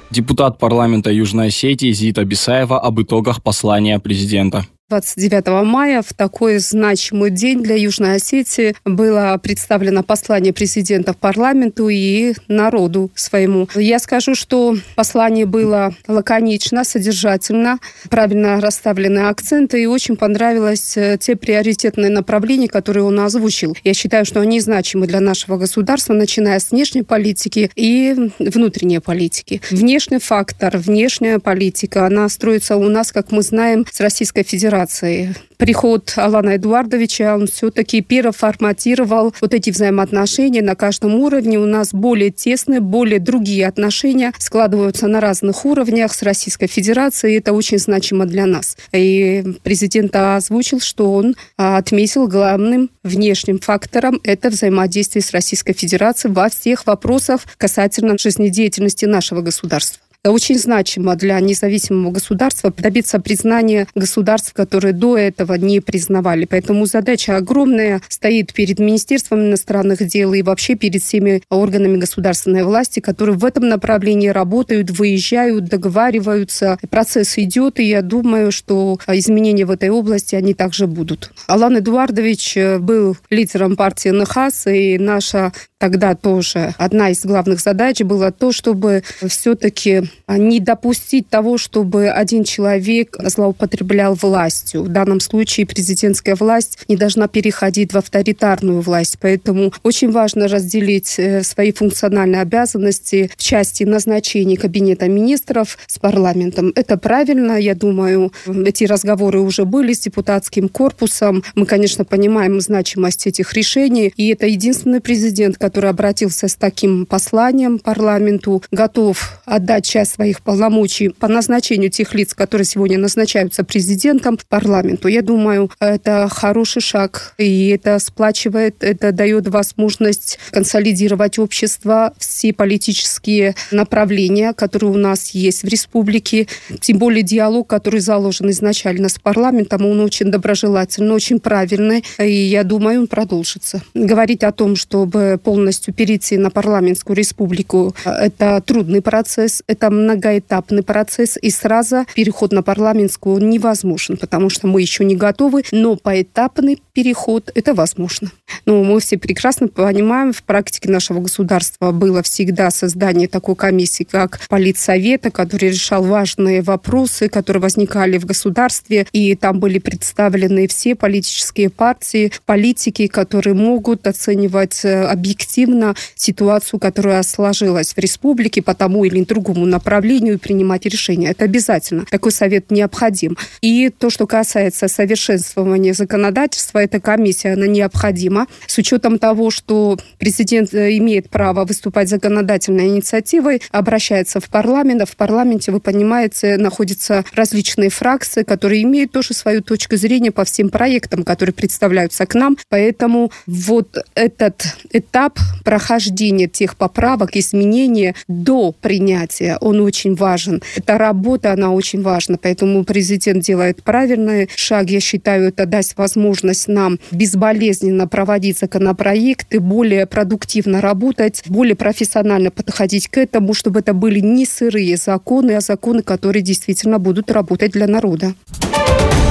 Депутат парламента Южной Осетии Зита Бисаева об итогах послания президента. 29 мая в такой значимый день для Южной Осетии было представлено послание президента в парламенту и народу своему. Я скажу, что послание было лаконично, содержательно, правильно расставлены акценты, и очень понравилось те приоритетные направления, которые он озвучил. Я считаю, что они значимы для нашего государства, начиная с внешней политики и внутренней политики. Внешний фактор, внешняя политика, она строится у нас, как мы знаем, с Российской Федерацией. Приход Алана Эдуардовича, он все-таки переформатировал вот эти взаимоотношения на каждом уровне. У нас более тесные, более другие отношения складываются на разных уровнях с Российской Федерацией. И это очень значимо для нас. И президент озвучил, что он отметил главным внешним фактором это взаимодействие с Российской Федерацией во всех вопросах касательно жизнедеятельности нашего государства. Очень значимо для независимого государства добиться признания государств, которые до этого не признавали. Поэтому задача огромная стоит перед Министерством иностранных дел и вообще перед всеми органами государственной власти, которые в этом направлении работают, выезжают, договариваются. Процесс идет, и я думаю, что изменения в этой области, они также будут. Алан Эдуардович был лидером партии НХАС, и наша тогда тоже одна из главных задач была то, чтобы все-таки не допустить того, чтобы один человек злоупотреблял властью. В данном случае президентская власть не должна переходить в авторитарную власть. Поэтому очень важно разделить свои функциональные обязанности в части назначения Кабинета министров с парламентом. Это правильно, я думаю. Эти разговоры уже были с депутатским корпусом. Мы, конечно, понимаем значимость этих решений. И это единственный президент, который обратился с таким посланием парламенту, готов отдать часть своих полномочий по назначению тех лиц, которые сегодня назначаются президентом, парламенту. Я думаю, это хороший шаг, и это сплачивает, это дает возможность консолидировать общество, все политические направления, которые у нас есть в республике, тем более диалог, который заложен изначально с парламентом, он очень доброжелательный, очень правильный, и я думаю, он продолжится. Говорить о том, чтобы полностью перейти на парламентскую республику, это трудный процесс, это многоэтапный процесс, и сразу переход на парламентскую он невозможен, потому что мы еще не готовы, но поэтапный переход это возможно. Но мы все прекрасно понимаем, в практике нашего государства было всегда создание такой комиссии, как Политсовета, который решал важные вопросы, которые возникали в государстве, и там были представлены все политические партии, политики, которые могут оценивать объективно ситуацию, которая сложилась в республике по тому или другому направлению, и принимать решения. Это обязательно. Такой совет необходим. И то, что касается совершенствования законодательства, эта комиссия, она необходима. С учетом того, что президент имеет право выступать законодательной инициативой, обращается в парламент, а в парламенте, вы понимаете, находятся различные фракции, которые имеют тоже свою точку зрения по всем проектам, которые представляются к нам. Поэтому вот этот этап прохождения тех поправок, изменения до принятия, он очень важен. Эта работа, она очень важна. Поэтому президент делает правильный шаг. Я считаю, это даст возможность нам безболезненно проводить законопроекты, более продуктивно работать, более профессионально подходить к этому, чтобы это были не сырые законы, а законы, которые действительно будут работать для народа.